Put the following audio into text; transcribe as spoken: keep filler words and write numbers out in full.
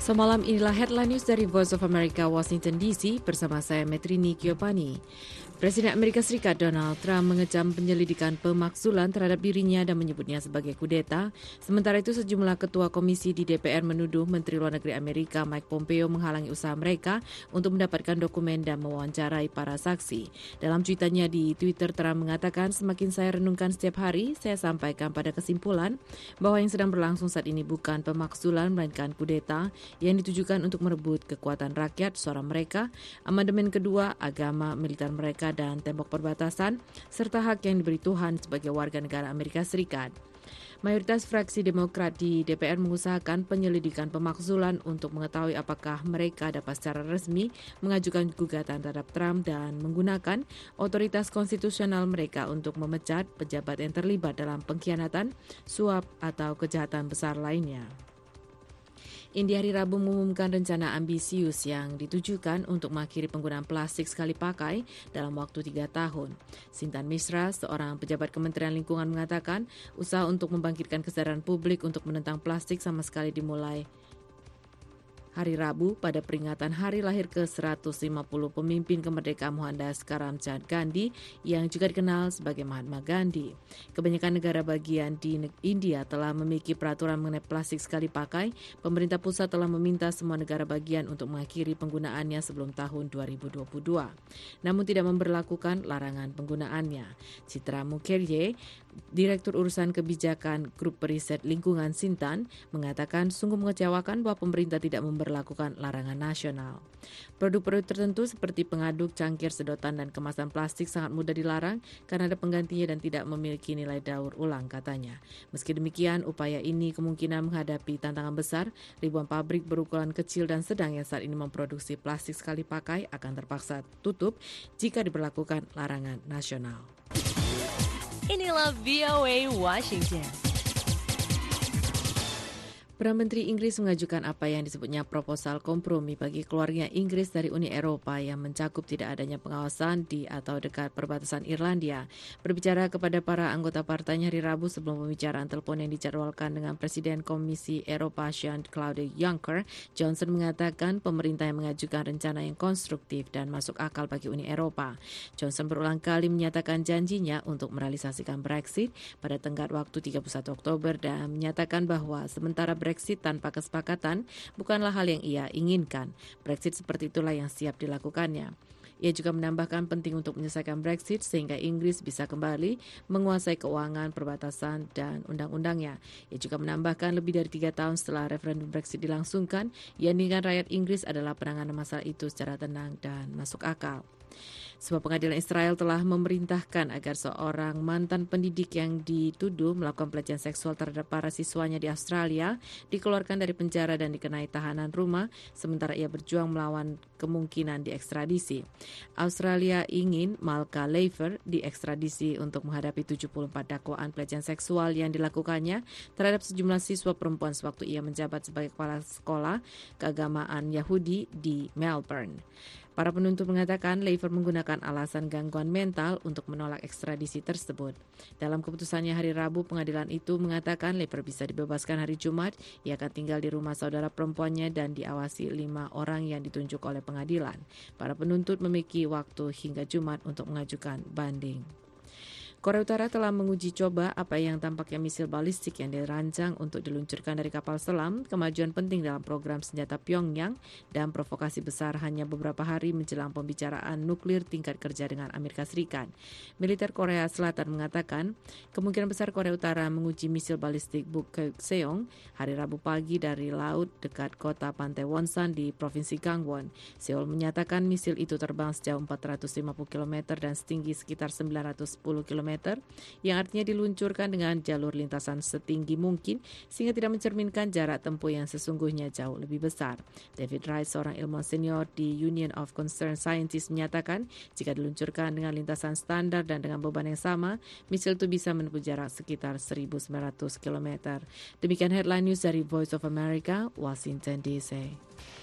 Semalam inilah headline news dari Voice of America, Washington D C bersama saya Metrini Kiopani. Presiden Amerika Serikat Donald Trump mengecam penyelidikan pemakzulan terhadap dirinya dan menyebutnya sebagai kudeta. Sementara itu sejumlah ketua komisi di D P R menuduh Menteri Luar Negeri Amerika Mike Pompeo menghalangi usaha mereka untuk mendapatkan dokumen dan mewawancarai para saksi. Dalam cuitannya di Twitter, Trump mengatakan, semakin saya renungkan setiap hari, saya sampaikan pada kesimpulan bahwa yang sedang berlangsung saat ini bukan pemakzulan melainkan kudeta yang ditujukan untuk merebut kekuatan rakyat, suara mereka, amandemen kedua, agama, militer mereka, dan tembok perbatasan, serta hak yang diberi Tuhan sebagai warga negara Amerika Serikat. Mayoritas fraksi Demokrat di D P R mengusahakan penyelidikan pemakzulan untuk mengetahui apakah mereka dapat secara resmi mengajukan gugatan terhadap Trump dan menggunakan otoritas konstitusional mereka untuk memecat pejabat yang terlibat dalam pengkhianatan, suap, atau kejahatan besar lainnya. India hari Rabu mengumumkan rencana ambisius yang ditujukan untuk mengakhiri penggunaan plastik sekali pakai dalam waktu tiga tahun. Sintan Misra, seorang pejabat Kementerian Lingkungan, mengatakan usaha untuk membangkitkan kesadaran publik untuk menentang plastik sama sekali dimulai hari Rabu pada peringatan hari lahir ke seratus lima puluh pemimpin kemerdekaan Mohandas Karamchand Gandhi yang juga dikenal sebagai Mahatma Gandhi. Kebanyakan negara bagian di India telah memiliki peraturan mengenai plastik sekali pakai. Pemerintah pusat telah meminta semua negara bagian untuk mengakhiri penggunaannya sebelum tahun dua ribu dua puluh dua, namun tidak memberlakukan larangan penggunaannya. Citra Mukherjee, Direktur Urusan Kebijakan Grup Periset Lingkungan Sintan, mengatakan sungguh mengecewakan bahwa pemerintah tidak memberlakukan larangan nasional. Produk-produk tertentu seperti pengaduk, cangkir, sedotan, dan kemasan plastik sangat mudah dilarang karena ada penggantinya dan tidak memiliki nilai daur ulang, katanya. Meski demikian, upaya ini kemungkinan menghadapi tantangan besar. Ribuan pabrik berukuran kecil dan sedang yang saat ini memproduksi plastik sekali pakai akan terpaksa tutup jika diberlakukan larangan nasional. Inilah V O A Washington. Perdana Menteri Inggris mengajukan apa yang disebutnya proposal kompromi bagi keluarnya Inggris dari Uni Eropa yang mencakup tidak adanya pengawasan di atau dekat perbatasan Irlandia. Berbicara kepada para anggota partainya hari Rabu sebelum pembicaraan telepon yang dijadwalkan dengan Presiden Komisi Eropa Jean-Claude Juncker, Johnson mengatakan pemerintah yang mengajukan rencana yang konstruktif dan masuk akal bagi Uni Eropa. Johnson berulang kali menyatakan janjinya untuk merealisasikan Brexit pada tenggat waktu tiga puluh satu Oktober dan menyatakan bahwa sementara Brexit Brexit tanpa kesepakatan bukanlah hal yang ia inginkan. Brexit seperti itulah yang siap dilakukannya. Ia juga menambahkan penting untuk menyelesaikan Brexit sehingga Inggris bisa kembali menguasai keuangan, perbatasan, dan undang-undangnya. Ia juga menambahkan lebih dari tiga tahun setelah referendum Brexit dilangsungkan, yang diinginkan rakyat Inggris adalah penanganan masalah itu secara tenang dan masuk akal. Sebuah pengadilan Israel telah memerintahkan agar seorang mantan pendidik yang dituduh melakukan pelecehan seksual terhadap para siswanya di Australia dikeluarkan dari penjara dan dikenai tahanan rumah sementara ia berjuang melawan kemungkinan diekstradisi. Australia ingin Malka Leifer diekstradisi untuk menghadapi tujuh puluh empat dakwaan pelecehan seksual yang dilakukannya terhadap sejumlah siswa perempuan sewaktu ia menjabat sebagai kepala sekolah keagamaan Yahudi di Melbourne. Para penuntut mengatakan Leifer menggunakan alasan gangguan mental untuk menolak ekstradisi tersebut. Dalam keputusannya hari Rabu, pengadilan itu mengatakan Leifer bisa dibebaskan hari Jumat. Ia akan tinggal di rumah saudara perempuannya dan diawasi lima orang yang ditunjuk oleh pengadilan. Para penuntut memiliki waktu hingga Jumat untuk mengajukan banding. Korea Utara telah menguji coba apa yang tampaknya misil balistik yang dirancang untuk diluncurkan dari kapal selam, kemajuan penting dalam program senjata Pyongyang, dan provokasi besar hanya beberapa hari menjelang pembicaraan nuklir tingkat kerja dengan Amerika Serikat. Militer Korea Selatan mengatakan, kemungkinan besar Korea Utara menguji misil balistik Bukkeseong hari Rabu pagi dari laut dekat kota pantai Wonsan di Provinsi Gangwon. Seoul menyatakan misil itu terbang sejauh empat ratus lima puluh kilometer dan setinggi sekitar sembilan ratus sepuluh kilometer, yang artinya diluncurkan dengan jalur lintasan setinggi mungkin sehingga tidak mencerminkan jarak tempuh yang sesungguhnya jauh lebih besar. David Rice, seorang ilmuwan senior di Union of Concerned Scientists, menyatakan jika diluncurkan dengan lintasan standar dan dengan beban yang sama, misil itu bisa menempuh jarak sekitar seribu sembilan ratus kilometer. Demikian headline news dari Voice of America, Washington D C.